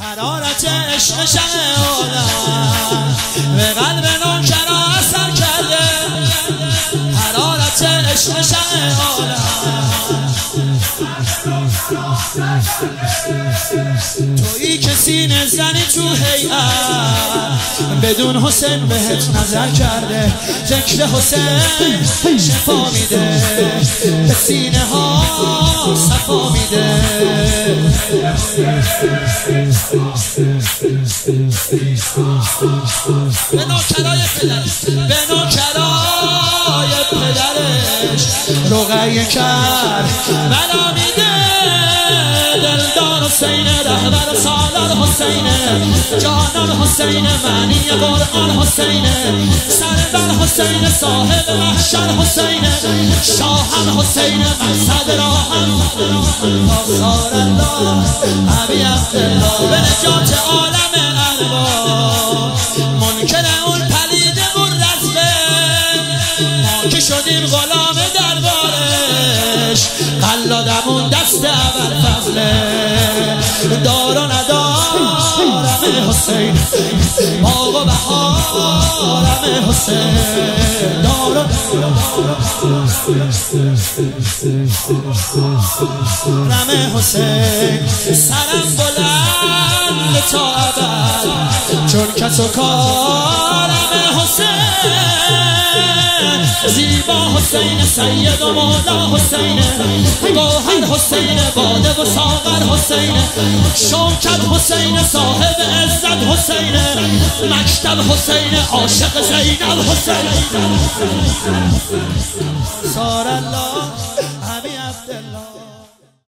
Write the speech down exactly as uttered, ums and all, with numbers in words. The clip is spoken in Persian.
حرارت عشق شمع عالم به قلب نوکرا اثر کرده، حرارت عشق شمع عالم. تویی که سینه زنی تو هیئت، بدون حسین بهت نظر کرده. ذکر حسین شفا میده، به سینه ها صفا میده. به نوکرای پدرش، به نوکرای پدرش رقیه کرد بلا میده. دلدار حسینه، رهبر سالار حسینه، جانان حسینه، معنی قرآن حسینه، سردار حسینه، صاحب محشر حسینه، شاهم حسینه، مقصد راهم آثار الله ابی عبدالله. به نجات عالم ارواح منکر اون پلید مرزقه، ما که شدیم غلام دربارش، قلادمون دست اول فضله. دار و ندارم حسین، باغ و بهارم حسین، دار و ندارم حسین. سرم بلند تا ابد چون کس و کارم حسین. زیبا حسین، سید و مولا حسین، گوهر حسین، باده و ساغر حسین، شوکت حسین، صاحب عزت حسین، مکتب حسین، عاشق زینب حسین. سار الله